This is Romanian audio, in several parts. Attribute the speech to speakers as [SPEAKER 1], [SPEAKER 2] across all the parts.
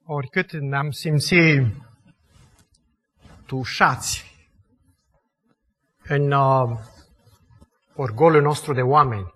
[SPEAKER 1] oricât ne-am simțit tușați în orgolul nostru de oameni,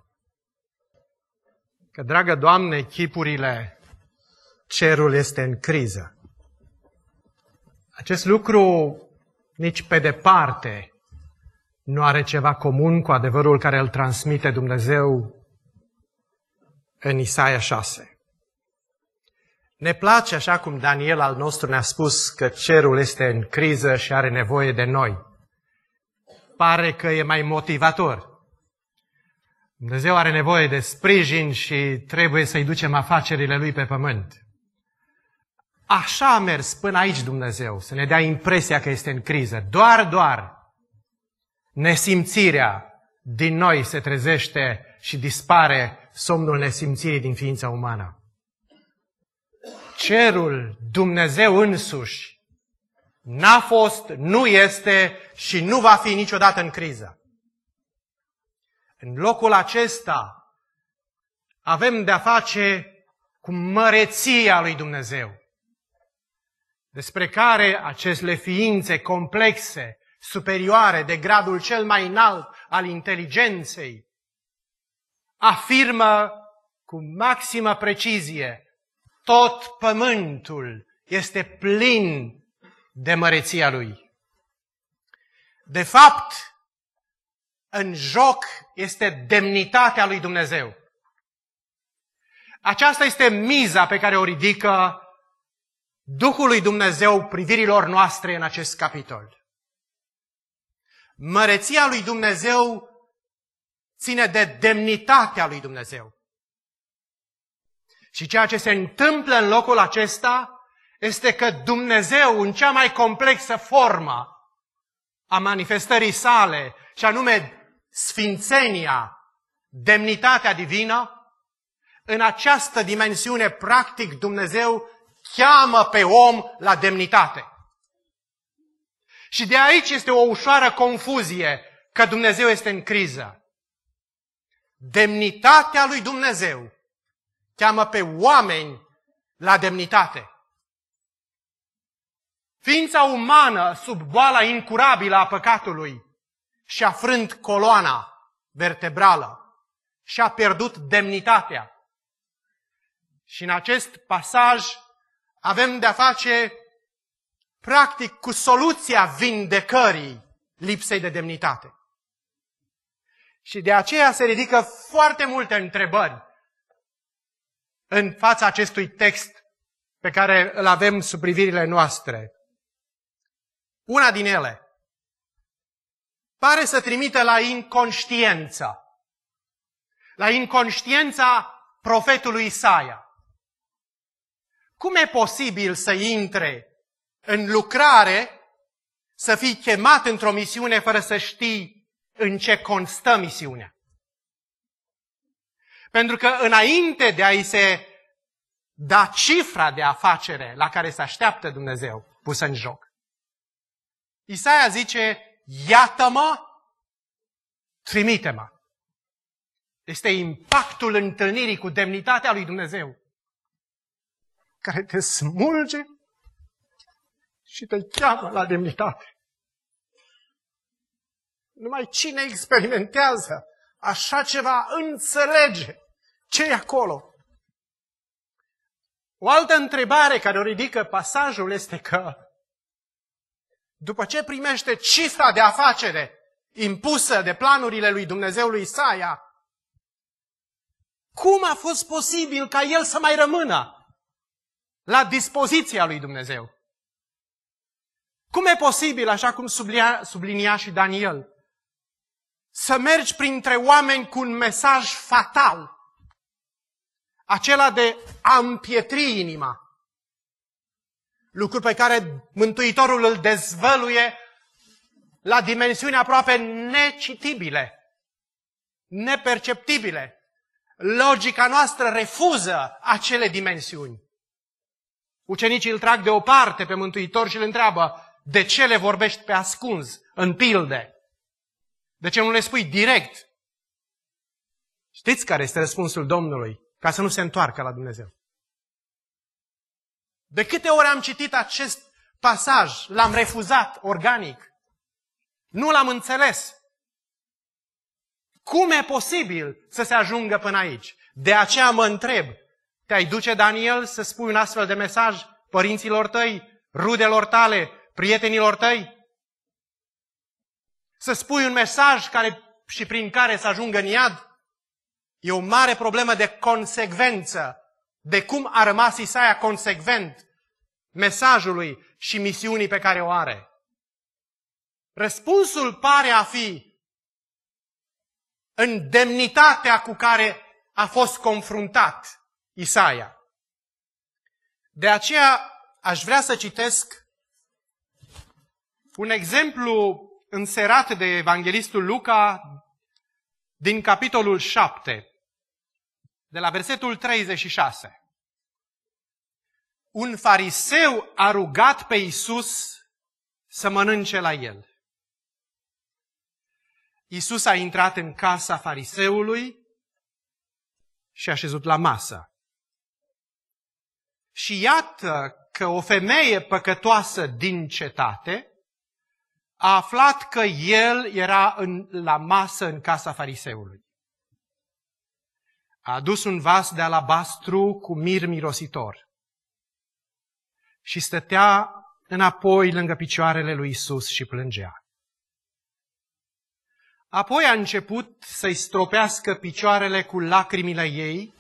[SPEAKER 1] că, dragă Doamne, chipurile, cerul este în criză. Acest lucru nici pe departe nu are ceva comun cu adevărul care îl transmite Dumnezeu în Isaia 6. Ne place, așa cum Daniel al nostru ne-a spus, că cerul este în criză și are nevoie de noi. Pare că e mai motivator. Dumnezeu are nevoie de sprijin și trebuie să-i ducem afacerile Lui pe pământ. Așa a mers până aici Dumnezeu, să ne dea impresia că este în criză. Doar nesimțirea din noi se trezește și dispare somnul nesimțirii din ființa umană. Cerul, Dumnezeu însuși, n-a fost, nu este și nu va fi niciodată în criză. În locul acesta avem de-a face cu măreția lui Dumnezeu, despre care aceste ființe complexe, superioare, de gradul cel mai înalt al inteligenței, afirmă cu maximă precizie: tot pământul este plin de măreția Lui. De fapt, în joc este demnitatea lui Dumnezeu. Aceasta este miza pe care o ridică Duhul lui Dumnezeu privirilor noastre în acest capitol. Măreția lui Dumnezeu ține de demnitatea lui Dumnezeu. Și ceea ce se întâmplă în locul acesta este că Dumnezeu, în cea mai complexă formă a manifestării sale, și anume sfințenia, demnitatea divină, în această dimensiune practic Dumnezeu cheamă pe om la demnitate. Și de aici este o ușoară confuzie că Dumnezeu este în criză. Demnitatea lui Dumnezeu cheamă pe oameni la demnitate. Ființa umană, sub boala incurabilă a păcatului, și-a frânt coloana vertebrală și-a pierdut demnitatea. Și în acest pasaj avem de-a face practic cu soluția vindecării lipsei de demnitate. Și de aceea se ridică foarte multe întrebări în fața acestui text pe care îl avem sub privirile noastre. Una din ele pare să trimită la inconștiență. La inconștiența profetului Isaia. Cum e posibil să intre în lucrare, să fii chemat într-o misiune fără să știi în ce constă misiunea? Pentru că înainte de a-i se da cifra de afacere la care se așteaptă Dumnezeu pusă în joc, Isaia zice: iată-mă, trimite-mă. Este impactul întâlnirii cu demnitatea lui Dumnezeu, care te smulge și te cheamă la demnitate. Numai cine experimentează așa ceva înțelege ce e acolo. O altă întrebare care o ridică pasajul este că după ce primește cifra de afacere impusă de planurile lui Dumnezeu lui Isaia, cum a fost posibil ca el să mai rămână la dispoziția lui Dumnezeu? Cum e posibil, așa cum sublinia și Daniel, să mergi printre oameni cu un mesaj fatal, acela de a împietri inima? Lucru pe care Mântuitorul îl dezvăluie la dimensiuni aproape necitibile, neperceptibile. Logica noastră refuză acele dimensiuni. Ucenicii îl trag deoparte pe Mântuitor și îl întreabă: de ce le vorbești pe ascuns, în pilde? De ce nu le spui direct? Știți care este răspunsul Domnului ca să nu se întoarcă la Dumnezeu? De câte ori am citit acest pasaj, l-am refuzat organic. Nu l-am înțeles. Cum e posibil să se ajungă până aici? De aceea mă întreb, te-ai duce, Daniel, să spui un astfel de mesaj părinților tăi, rudelor tale, prietenilor tăi? Să spui un mesaj și prin care să ajungă în iad? E o mare problemă de consecvență, de cum a rămas Isaia consecvent mesajului și misiunii pe care o are. Răspunsul pare a fi în demnitatea cu care a fost confruntat Isaia. De aceea aș vrea să citesc un exemplu înserat de evanghelistul Luca din capitolul 7, de la versetul 36. Un fariseu a rugat pe Iisus să mănânce la el. Iisus a intrat în casa fariseului și a șezut la masă. Și iată că o femeie păcătoasă din cetate a aflat că el era la masă în casa fariseului. A adus un vas de alabastru cu mir mirositor și stătea înapoi lângă picioarele lui Iisus și plângea. Apoi a început să-i stropească picioarele cu lacrimile ei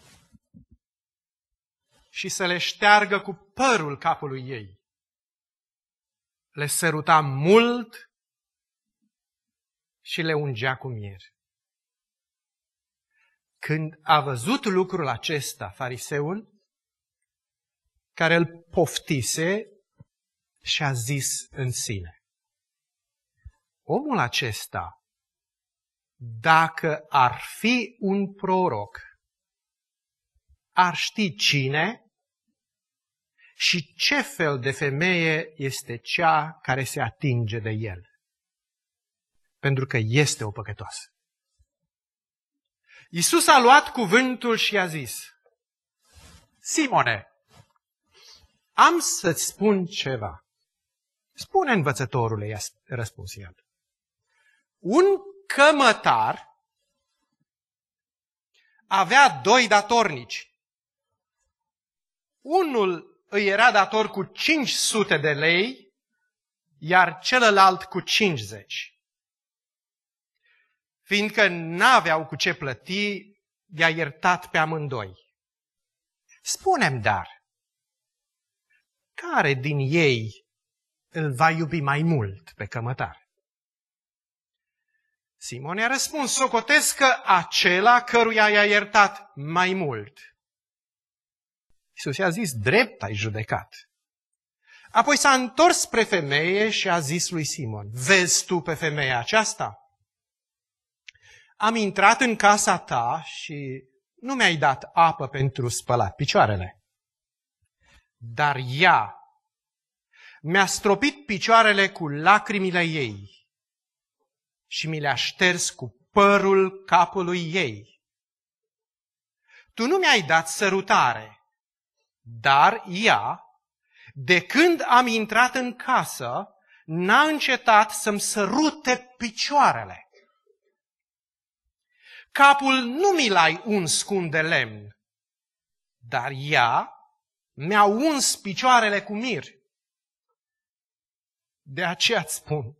[SPEAKER 1] și să le șteargă cu părul capului ei. Le săruta mult și le ungea cu miere. Când a văzut lucrul acesta, fariseul, care îl poftise, și-a zis în sine: omul acesta, dacă ar fi un proroc, ar ști cine și ce fel de femeie este cea care se atinge de el. Pentru că este o păcătoasă. Iisus a luat cuvântul și i-a zis: Simone, am să-ți spun ceva. Spune, învățătorule, i-a răspuns el. Un cămătar avea doi datornici. Unul îi era dator cu 500 de lei, iar celălalt cu 50. Fiindcă n-aveau cu ce plăti, i-a iertat pe amândoi. Spune-mi dar, care din ei îl va iubi mai mult pe cămătar? Simon i-a răspuns: socotesc că acela căruia i-a iertat mai mult. Iisus i-a zis: drept ai judecat. Apoi s-a întors spre femeie și a zis lui Simon: vezi tu pe femeia aceasta? Am intrat în casa ta și nu mi-ai dat apă pentru spălat picioarele. Dar ea mi-a stropit picioarele cu lacrimile ei și mi le-a șters cu părul capului ei. Tu nu mi-ai dat sărutare, dar ea, de când am intrat în casă, n-a încetat să-mi sărute picioarele. Capul nu mi l-ai uns cu un de lemn, dar ea mi-a uns picioarele cu mir. De aceea îți spun,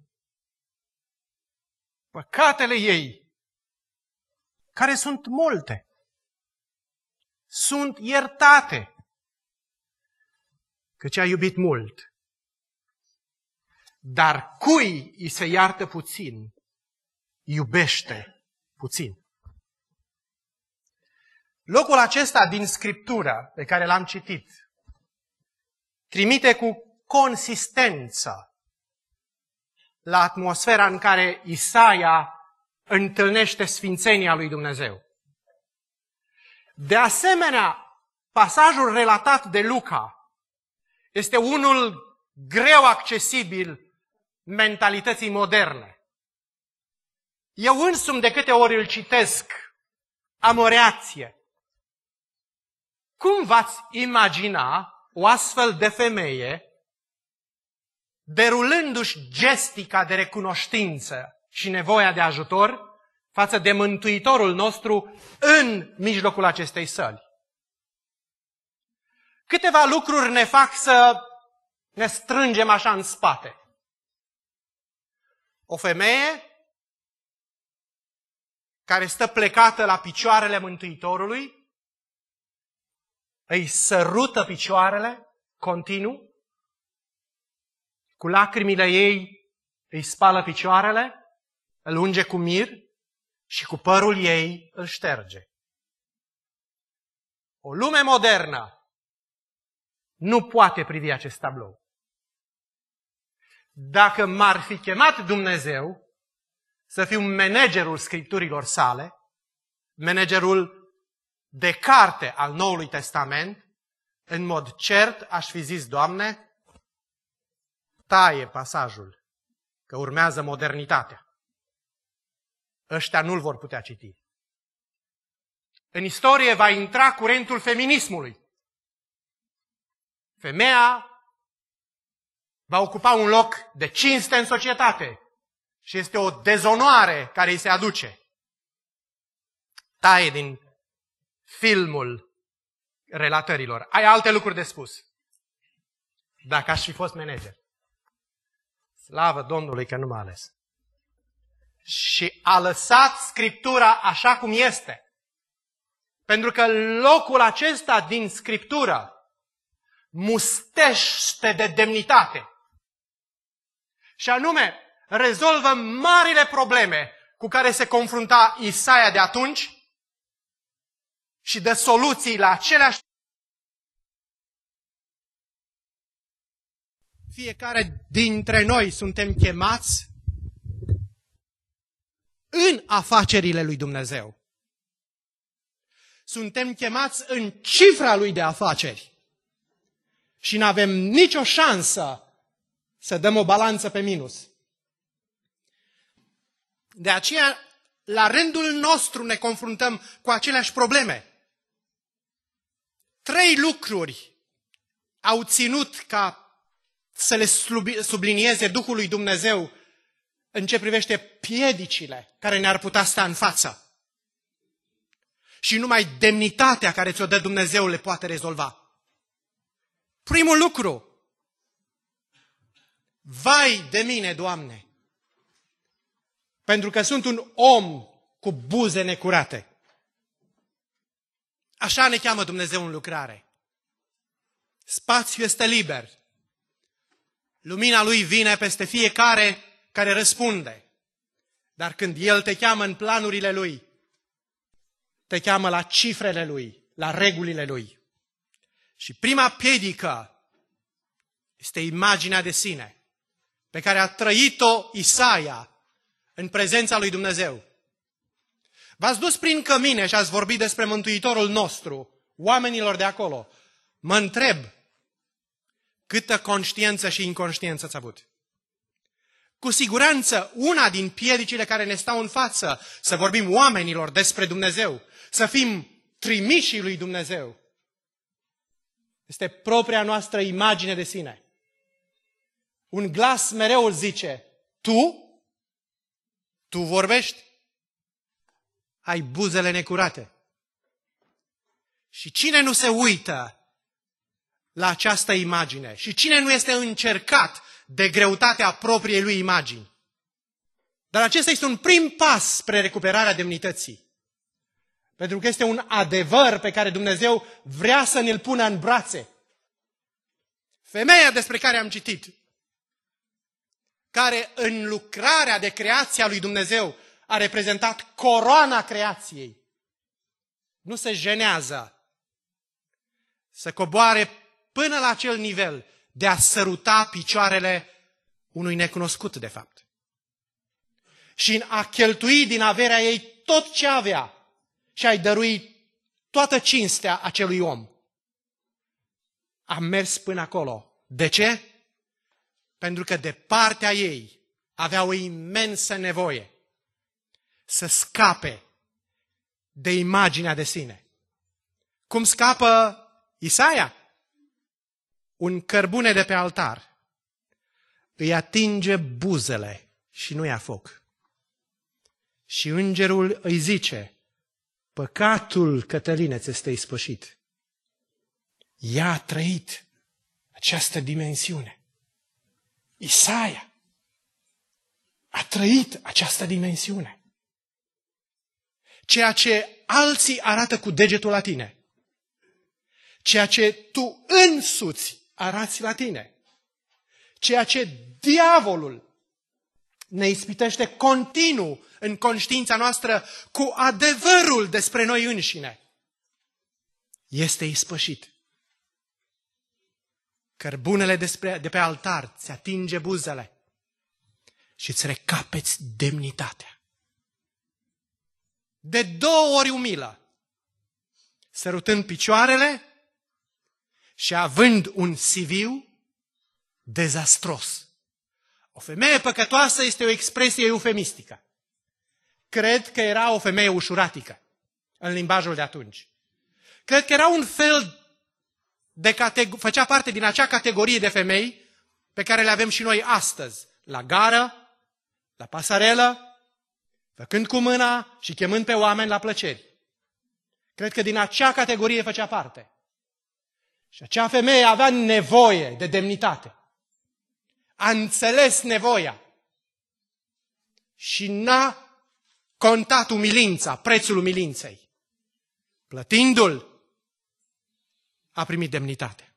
[SPEAKER 1] păcatele ei, care sunt multe, sunt iertate, căci a iubit mult. Dar cui îi se iartă puțin, iubește puțin. Locul acesta din Scriptură pe care l-am citit trimite cu consistență la atmosfera în care Isaia întâlnește sfințenia lui Dumnezeu. De asemenea, pasajul relatat de Luca este unul greu accesibil mentalității moderne. Eu însumi, de câte ori îl citesc, am o reacție. Cum v-ați imagina o astfel de femeie, derulându-și gestica de recunoștință și nevoia de ajutor față de Mântuitorul nostru în mijlocul acestei săli. Câteva lucruri ne fac să ne strângem așa în spate. O femeie care stă plecată la picioarele Mântuitorului, îi sărută picioarele continuu, cu lacrimile ei îi spală picioarele, îl unge cu mir și cu părul ei îl șterge. O lume modernă nu poate privi acest tablou. Dacă m-ar fi chemat Dumnezeu să fiu managerul scripturilor sale, managerul de carte al Noului Testament, în mod cert aș fi zis, Doamne, taie pasajul, că urmează modernitatea. Ăștia nu-l vor putea citi. În istorie va intra curentul feminismului. Femeia va ocupa un loc de cinste în societate și este o dezonoare care îi se aduce. Taie din filmul relatărilor. Ai alte lucruri de spus. Dacă aș fi fost manager. Slavă Domnului că nu m-a ales. Și a lăsat Scriptura așa cum este. Pentru că locul acesta din Scriptură mustește de demnitate. Și anume, rezolvă marile probleme cu care se confrunta Isaia de atunci și dă soluții la aceleași. Fiecare dintre noi suntem chemați în afacerile lui Dumnezeu. Suntem chemați în cifra lui de afaceri. Și nu avem nicio șansă să dăm o balanță pe minus. De aceea, la rândul nostru ne confruntăm cu aceleași probleme. 3 lucruri au ținut ca să le sublinieze Duhul lui Dumnezeu în ce privește piedicile care ne-ar putea sta în față. Și numai demnitatea care ți-o dă Dumnezeu le poate rezolva. Primul lucru, vai de mine, Doamne, pentru că sunt un om cu buze necurate. Așa ne cheamă Dumnezeu în lucrare. Spațiul este liber. Lumina Lui vine peste fiecare care răspunde. Dar când El te cheamă în planurile Lui, te cheamă la cifrele Lui, la regulile Lui. Și prima piedică este imaginea de sine pe care a trăit-o Isaia în prezența lui Dumnezeu. V-ați dus prin cămine și ați vorbit despre Mântuitorul nostru, oamenilor de acolo. Mă întreb, câtă conștiință și inconștiență ați avut? Cu siguranță, una din piedicile care ne stau în față, să vorbim oamenilor despre Dumnezeu, să fim trimișii lui Dumnezeu, este propria noastră imagine de sine. Un glas mereu îl zice, tu vorbești? Ai buzele necurate. Și cine nu se uită la această imagine? Și cine nu este încercat de greutatea propriei lui imagini? Dar acesta este un prim pas spre recuperarea demnității. Pentru că este un adevăr pe care Dumnezeu vrea să ne-l pună în brațe. Femeia despre care am citit, care în lucrarea de creație a lui Dumnezeu a reprezentat coroana creației, nu se jenează să coboare până la acel nivel de a săruta picioarele unui necunoscut, de fapt. Și a cheltui din averea ei tot ce avea și a-i dărui toată cinstea acelui om. A mers până acolo. De ce? Pentru că de partea ei avea o imensă nevoie să scape de imaginea de sine. Cum scapă Isaia? un cărbune de pe altar îi atinge buzele și nu ia foc. Și îngerul îi zice, păcatul, Cătăline, ți este ispășit. Ea a trăit această dimensiune. Isaia a trăit această dimensiune. Ceea ce alții arată cu degetul la tine, ceea ce tu însuți arați la tine, ceea ce diavolul ne ispitește continuu în conștiința noastră cu adevărul despre noi înșine, este ispășit. Cărbunele de pe altar ți atinge buzele și îți recapeți demnitatea. De 2 ori umilă, sărutând picioarele și având un CV dezastros. O femeie păcătoasă este o expresie eufemistică. Cred că era o femeie ușuratică în limbajul de atunci. Cred că era un fel de făcea parte din acea categorie de femei pe care le avem și noi astăzi, la gară, la pasarelă, făcând cu mâna și chemând pe oameni la plăceri. Cred că din acea categorie făcea parte. Și acea femeie avea nevoie de demnitate. A înțeles nevoia și n-a contat umilința, prețul umilinței. Plătindu-l, a primit demnitate.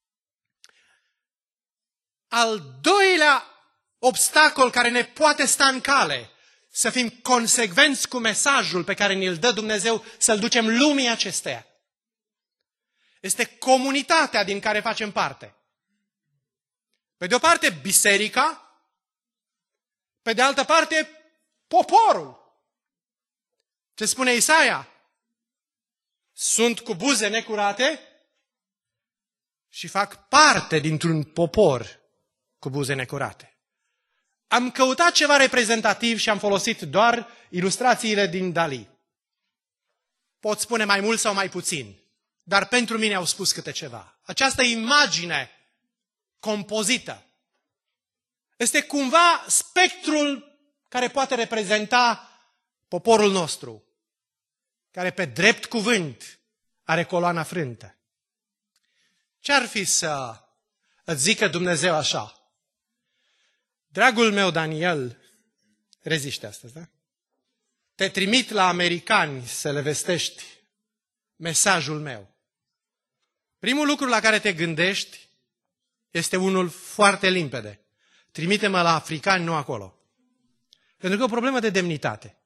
[SPEAKER 1] Al doilea obstacol care ne poate sta în cale, să fim consecvenți cu mesajul pe care ne-l dă Dumnezeu, să-l ducem lumii acesteia, este comunitatea din care facem parte. Pe de o parte, biserica, pe de altă parte, poporul. Ce spune Isaia? Sunt cu buze necurate și fac parte dintr-un popor cu buze necurate. Am căutat ceva reprezentativ și am folosit doar ilustrațiile din Dali. Pot spune mai mult sau mai puțin, dar pentru mine au spus câte ceva. Această imagine compozită este cumva spectrul care poate reprezenta poporul nostru, care pe drept cuvânt are coloana frântă. Ce-ar fi să îți zică Dumnezeu așa? Dragul meu Daniel, reziște astăzi, da? Te trimit la americani să le vestești mesajul meu. Primul lucru la care te gândești este unul foarte limpede. Trimite-mă la africani, nu acolo. Pentru că e o problemă de demnitate.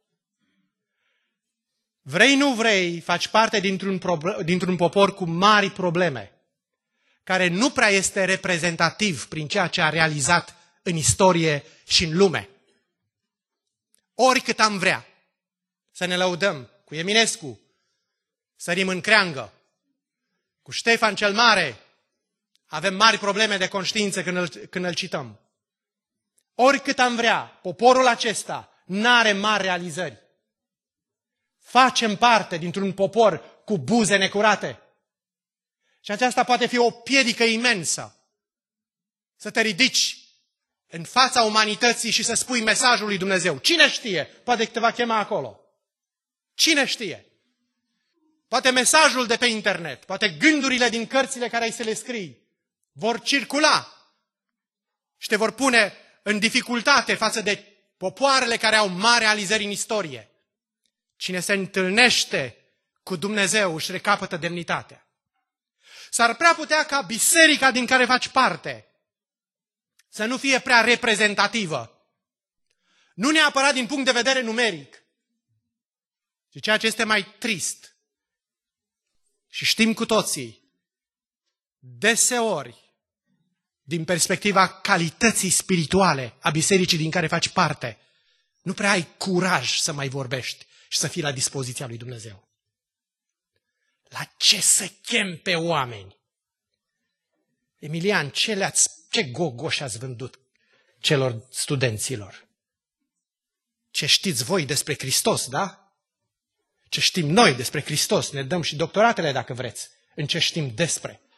[SPEAKER 1] Vrei, nu vrei, faci parte dintr-un popor cu mari probleme, care nu prea este reprezentativ prin ceea ce a realizat în istorie și în lume. Oricât am vrea să ne lăudăm cu Eminescu, sărim în creangă, cu Ștefan cel Mare, avem mari probleme de conștiință când îl cităm. Oricât am vrea, poporul acesta n-are mari realizări. Facem parte dintr-un popor cu buze necurate. Și aceasta poate fi o piedică imensă. Să te ridici în fața umanității și să spui mesajul lui Dumnezeu. Cine știe? Poate că te va chema acolo. Cine știe? Poate mesajul de pe internet, poate gândurile din cărțile care ai să le scrii vor circula și te vor pune în dificultate față de popoarele care au mari realizări în istorie. Cine se întâlnește cu Dumnezeu își recapătă demnitatea. S-ar prea putea ca biserica din care faci parte să nu fie prea reprezentativă. Nu neapărat din punct de vedere numeric, ci ceea ce este mai trist. Și știm cu toții, deseori, din perspectiva calității spirituale a bisericii din care faci parte, nu prea ai curaj să mai vorbești și să fii la dispoziția lui Dumnezeu. La ce să chem pe oameni? Emilian, ce gogoși ați vândut celor studenților? Ce știți voi despre Hristos, da? Ce știm noi despre Hristos? Ne dăm și doctoratele dacă vreți, în ce știm despre.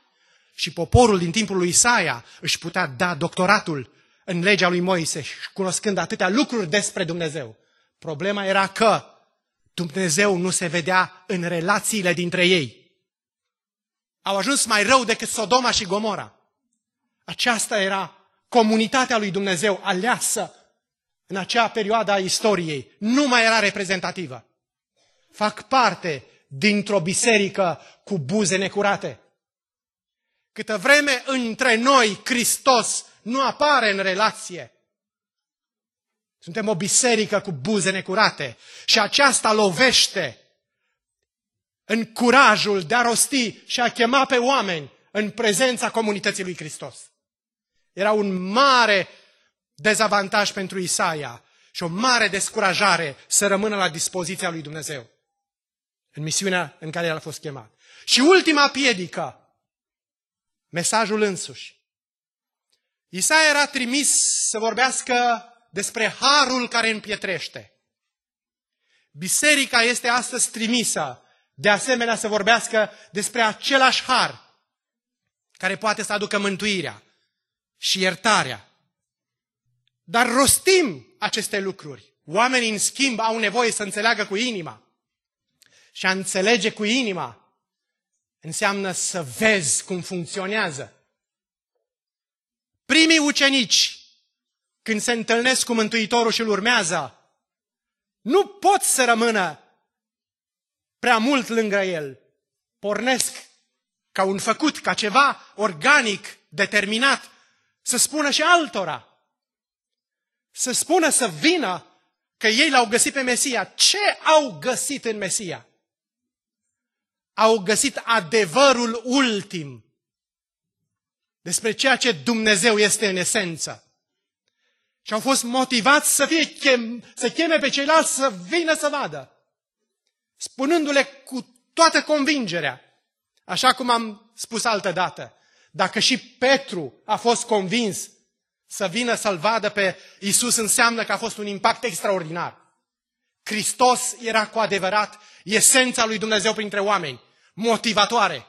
[SPEAKER 1] și poporul din timpul lui Isaia își putea da doctoratul în legea lui Moise, cunoscând atâtea lucruri despre Dumnezeu. Problema era că Dumnezeu nu se vedea în relațiile dintre ei. Au ajuns mai rău decât Sodoma și Gomora. Aceasta era comunitatea lui Dumnezeu aleasă în acea perioadă a istoriei. Nu mai era reprezentativă. Fac parte dintr-o biserică cu buze necurate. Câtă vreme între noi Hristos nu apare în relație, suntem o biserică cu buze necurate și aceasta lovește în curajul de a rosti și a chema pe oameni în prezența comunității lui Hristos. Era un mare dezavantaj pentru Isaia și o mare descurajare să rămână la dispoziția lui Dumnezeu în misiunea în care el a fost chemat. Și ultima piedică, mesajul însuși. Isaia era trimis să vorbească despre harul care împietrește. Biserica este astăzi trimisă, de asemenea, să vorbească despre același har care poate să aducă mântuirea și iertarea. Dar rostim aceste lucruri. Oamenii, în schimb, au nevoie să înțeleagă cu inima. Și a înțelege cu inima înseamnă să vezi cum funcționează. Primii ucenici, când se întâlnesc cu Mântuitorul și îl urmează, nu pot să rămână prea mult lângă el. Pornesc ca un făcut, ca ceva organic, determinat, să spună și altora. Să spună să vină că ei l-au găsit pe Mesia. Ce au găsit în Mesia? Au găsit adevărul ultim despre ceea ce Dumnezeu este în esență. Și au fost motivați să cheme pe ceilalți să vină să vadă, spunându-le cu toată convingerea, așa cum am spus altădată, dacă și Petru a fost convins să vină să-L vadă pe Iisus, înseamnă că a fost un impact extraordinar. Hristos era cu adevărat esența lui Dumnezeu printre oameni, motivatoare.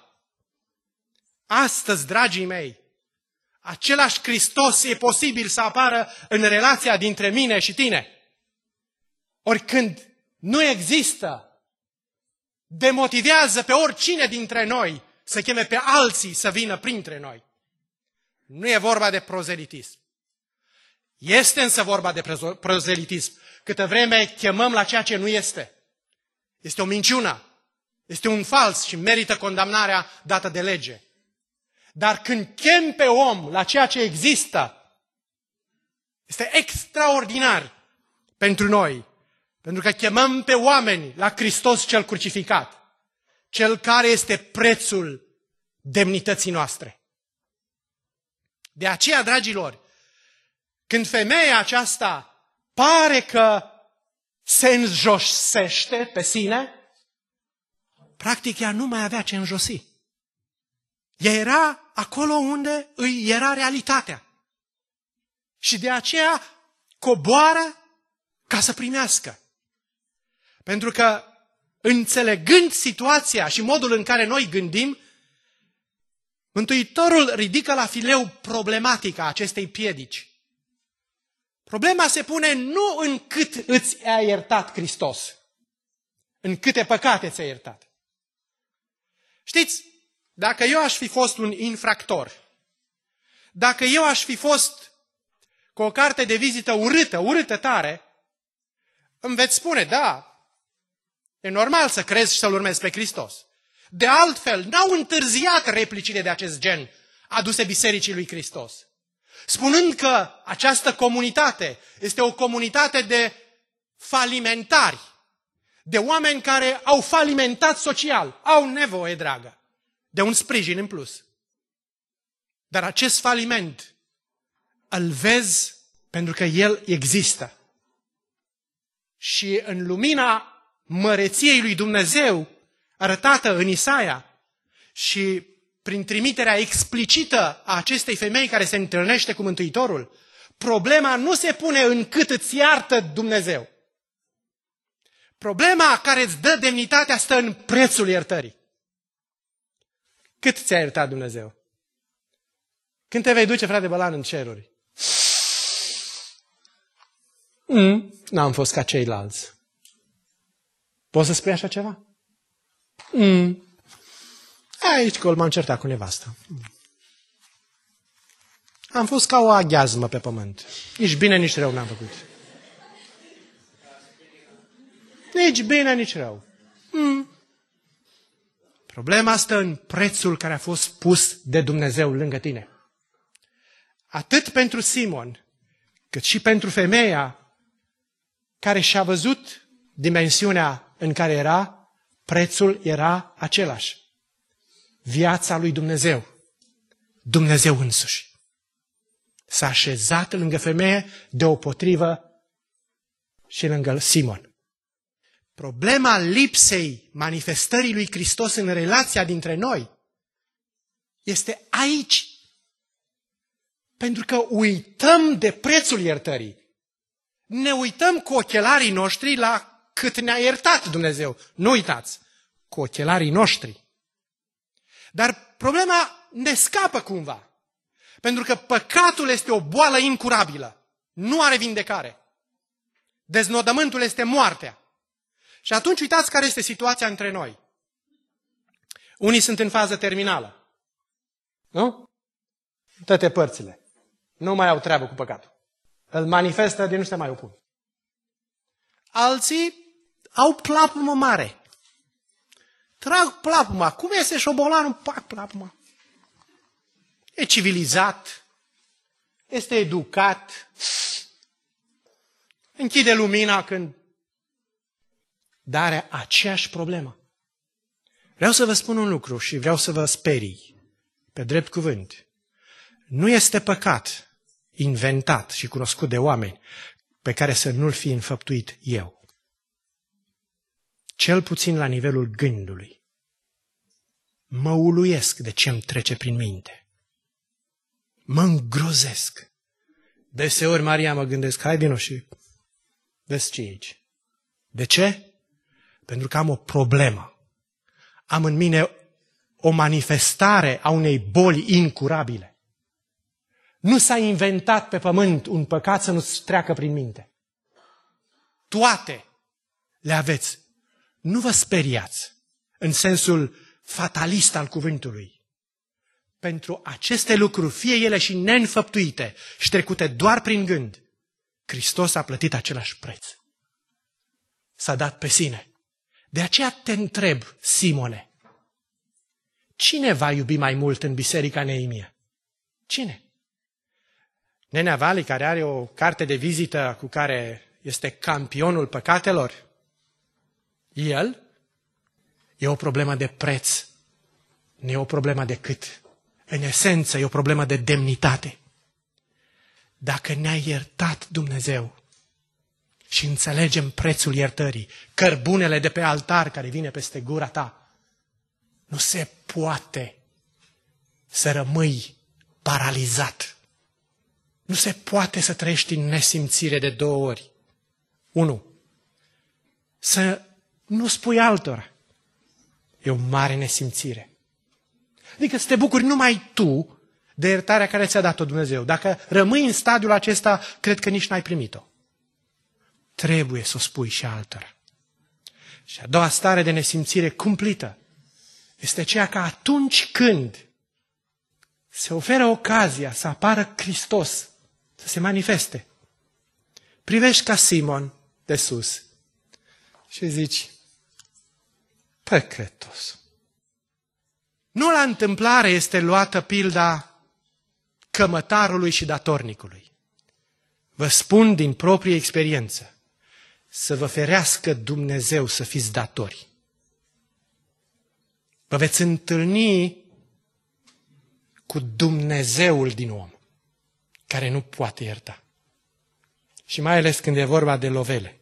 [SPEAKER 1] Astăzi, dragii mei, același Hristos e posibil să apară în relația dintre mine și tine. Oricând nu există, demotivează pe oricine dintre noi să cheme pe alții să vină printre noi. Nu e vorba de prozelitism. Este însă vorba de prozelitism, câtă vreme chemăm la ceea ce nu este. Este o minciună, este un fals și merită condamnarea dată de lege. Dar când chem pe om la ceea ce există, este extraordinar pentru noi. Pentru că chemăm pe oameni la Hristos cel crucificat, cel care este prețul demnității noastre. De aceea, dragilor, când femeia aceasta pare că se înjosește pe sine, practic ea nu mai avea ce înjosi. Ea era acolo unde îi era realitatea. Și de aceea coboară ca să primească. Pentru că, înțelegând situația și modul în care noi gândim, Mântuitorul ridică la fileu problematica acestei piedici. Problema se pune nu în cât îți a iertat Hristos, în câte păcate ți-a iertat. Știți, dacă eu aș fi fost un infractor, dacă eu aș fi fost cu o carte de vizită urâtă tare, îmi veți spune, da, e normal să crezi și să-L urmezi pe Hristos. De altfel, n-au întârziat replicile de acest gen aduse Bisericii lui Hristos, spunând că această comunitate este o comunitate de falimentari, de oameni care au falimentat social, au nevoie, dragă, de un sprijin în plus. Dar acest faliment îl vezi pentru că el există. Și în lumina măreției lui Dumnezeu arătată în Isaia și prin trimiterea explicită a acestei femei care se întâlnește cu Mântuitorul, problema nu se pune în cât îți iartă Dumnezeu. Problema care îți dă demnitatea stă în prețul iertării. Cât ți-a iertat Dumnezeu? Când te vei duce, frate Bălan, în ceruri? N-am fost ca ceilalți. Poți să spui așa ceva? Aici col m-am certat cu nevasta. Am fost ca o aghiazmă pe pământ. Nici bine, nici rău n-am făcut. Nici bine, nici rău. Problema stă în prețul care a fost pus de Dumnezeu lângă tine. Atât pentru Simon, cât și pentru femeia care și-a văzut dimensiunea în care era, prețul era același. Viața lui Dumnezeu. Dumnezeu însuși. S-a așezat lângă femeie deopotrivă și lângă Simon. Problema lipsei manifestării lui Hristos în relația dintre noi este aici. Pentru că uităm de prețul iertării. Ne uităm cu ochelarii noștri la cât ne-a iertat Dumnezeu. Nu uitați, cu ochelarii noștri. Dar problema ne scapă cumva. Pentru că păcatul este o boală incurabilă. Nu are vindecare. Deznodământul este moartea. Și atunci uitați care este situația între noi. Unii sunt în fază terminală. Nu? Toate părțile. Nu mai au treabă cu păcatul. Îl manifestă de nu se mai opun. Alții au plapumă mare. Trag plapuma. Cum este șobolanul? Pac plapuma. E civilizat. Este educat. Închide lumina când... Dar are aceeași problemă. Vreau să vă spun un lucru și vreau să vă sperii. Pe drept cuvânt. Nu este păcat inventat și cunoscut de oameni pe care să nu-l fi înfăptuit eu. Cel puțin la nivelul gândului. Mă uluiesc de ce îmi trece prin minte. Mă îngrozesc. Deseori, Maria, mă gândesc, hai vino și vezi ce e aici. De ce? Pentru că am o problemă. Am în mine o manifestare a unei boli incurabile. Nu s-a inventat pe pământ un păcat să nu-ți treacă prin minte. Toate le aveți. Nu vă speriați în sensul fatalist al cuvântului. Pentru aceste lucruri, fie ele și neînfăptuite și trecute doar prin gând, Hristos a plătit același preț. S-a dat pe sine. De aceea te întreb, Simone, cine va iubi mai mult în biserica Neemia? Cine? Nenea Vali, care are o carte de vizită cu care este campionul păcatelor? El? E o problemă de preț. Nu e o problemă de cât. În esență, e o problemă de demnitate. Dacă ne-a iertat Dumnezeu și înțelegem prețul iertării, cărbunele de pe altar care vine peste gura ta, nu se poate să rămâi paralizat. Nu se poate să trăiești în nesimțire de 2 ori. 1. Să nu spui altora. E o mare nesimțire. Adică să te bucuri numai tu de iertarea care ți-a dat-o Dumnezeu. Dacă rămâi în stadiul acesta, cred că nici n-ai primit-o. Trebuie să o spui și altora. Și a doua stare de nesimțire cumplită este aceea că atunci când se oferă ocazia să apară Hristos, să se manifeste, privești ca Simon de sus și zici, păcătos. Nu la întâmplare este luată pilda cămătarului și datornicului. Vă spun din proprie experiență, să vă ferească Dumnezeu să fiți datori. Vă veți întâlni cu Dumnezeul din om, care nu poate ierta. Și mai ales când e vorba de lovele.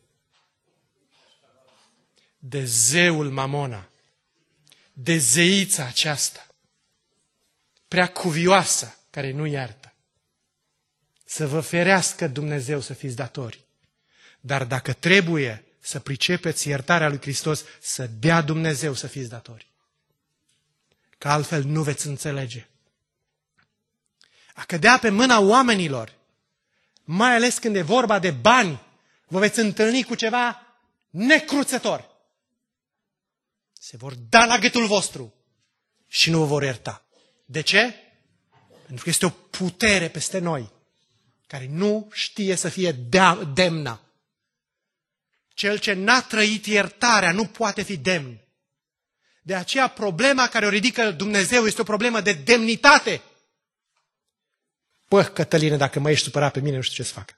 [SPEAKER 1] De zeul Mamona, de zeița aceasta, prea cuvioasă, care nu iartă. Să vă ferească Dumnezeu să fiți datori. Dar dacă trebuie să pricepeți iertarea lui Hristos, să dea Dumnezeu să fiți datori. Că altfel nu veți înțelege. a cădea pe mâna oamenilor, mai ales când e vorba de bani, vă veți întâlni cu ceva necruțător. Se vor da la gâtul vostru și nu vă vor ierta. De ce? Pentru că este o putere peste noi care nu știe să fie demnă. Cel ce n-a trăit iertarea nu poate fi demn. De aceea problema care o ridică Dumnezeu este o problemă de demnitate. Bă, Cătăline, dacă mai ești supărat pe mine, nu știu ce să fac.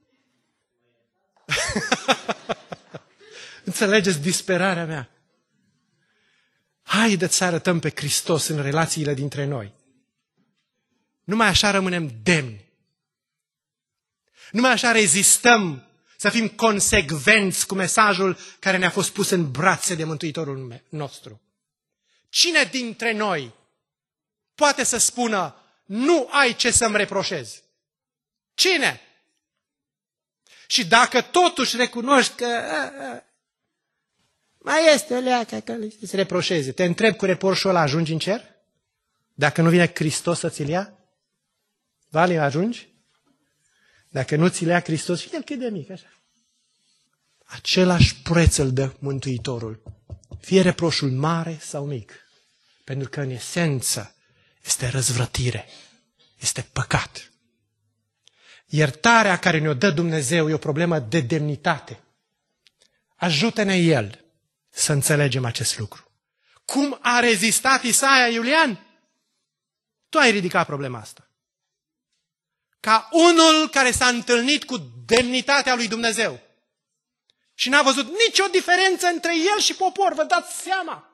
[SPEAKER 1] Înțelegeți disperarea mea? Haideți să arătăm pe Hristos în relațiile dintre noi. Numai așa rămânem demni. Numai așa rezistăm să fim consecvenți cu mesajul care ne-a fost pus în brațe de Mântuitorul nostru. Cine dintre noi poate să spună, nu ai ce să-mi reproșezi? Cine? Și dacă totuși recunoști că mai este o leacă că îți reproșeze, te întreb, cu reproșul ăla ajungi în cer? Dacă nu vine Hristos să ți-l ia? Vale, ajungi? Dacă nu ți-l ia Hristos, și el cât de mic, așa. Același preț îl dă Mântuitorul. Fie reproșul mare sau mic. Pentru că în esență este răzvrătire. Este păcat. Iertarea care ne-o dă Dumnezeu e o problemă de demnitate. Ajută-ne El să înțelegem acest lucru. Cum a rezistat Isaia, Iulian? Tu ai ridicat problema asta. Ca unul care s-a întâlnit cu demnitatea lui Dumnezeu și n-a văzut nicio diferență între el și popor, vă dați seama?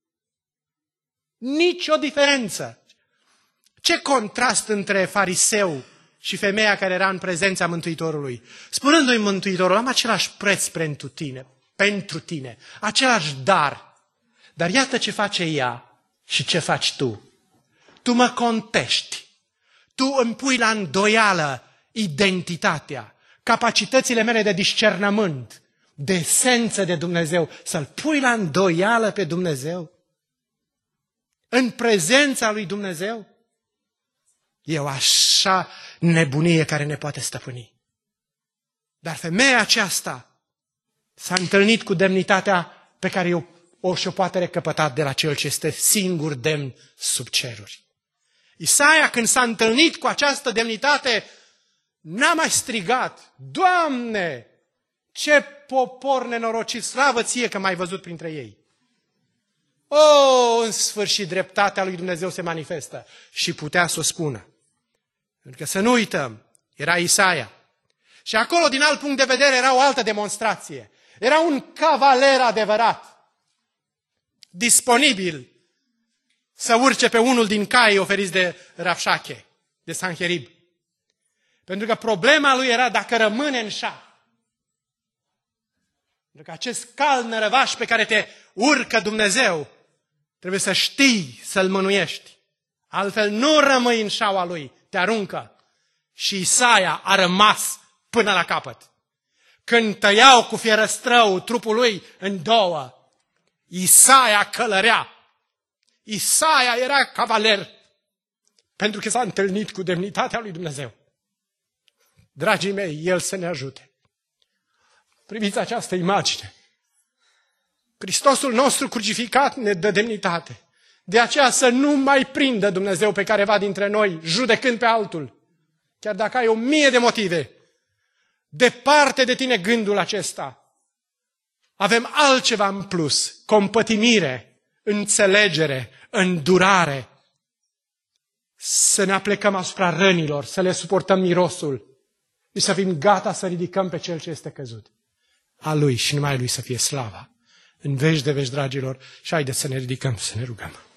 [SPEAKER 1] Nicio diferență. Ce contrast între fariseu și femeia care era în prezența Mântuitorului. Spunându-i Mântuitorul, am același preț pentru tine, același dar. Dar iată ce face ea și ce faci tu. Tu mă contești. Tu îmi pui la îndoială identitatea, capacitățile mele de discernământ, de esență de Dumnezeu, să-L pui la îndoială pe Dumnezeu? În prezența lui Dumnezeu? E o așa nebunie care ne poate stăpâni. Dar femeia aceasta s-a întâlnit cu demnitatea pe care și-o poate recăpăta de la Cel ce este singur demn sub ceruri. Isaia, când s-a întâlnit cu această demnitate, n-a mai strigat, Doamne, ce popor nenorocit, slavă ție că m-ai văzut printre ei. În sfârșit, dreptatea lui Dumnezeu se manifestă și putea să o spună. Pentru că să nu uităm, era Isaia. Și acolo, din alt punct de vedere, era o altă demonstrație. Era un cavaler adevărat, disponibil să urce pe unul din caii oferiți de Rabșache, de Sanherib. Pentru că problema lui era dacă rămâne în șah. Pentru că acest cal nărăvaș pe care te urcă Dumnezeu, trebuie să știi să-l mânuiești. Altfel nu rămâi în șaua lui, te aruncă. Și Isaia a rămas până la capăt. Când tăiau cu fierăstrău trupul lui în două, Isaia călărea. Isaia era cavaler, pentru că s-a întâlnit cu demnitatea lui Dumnezeu. Dragii mei, El să ne ajute. Priviți această imagine. Hristosul nostru crucificat ne dă demnitate. De aceea să nu mai prindă Dumnezeu pe careva dintre noi, judecând pe altul. Chiar dacă ai 1000 de motive. Departe de tine gândul acesta. Avem altceva în plus. Compătimire, înțelegere, îndurare. Să ne aplecăm asupra rănilor, să le suportăm mirosul și să fim gata să ridicăm pe cel ce este căzut. A Lui și numai a Lui să fie slava. În veci de veci, dragilor, și haideți să ne ridicăm, să ne rugăm.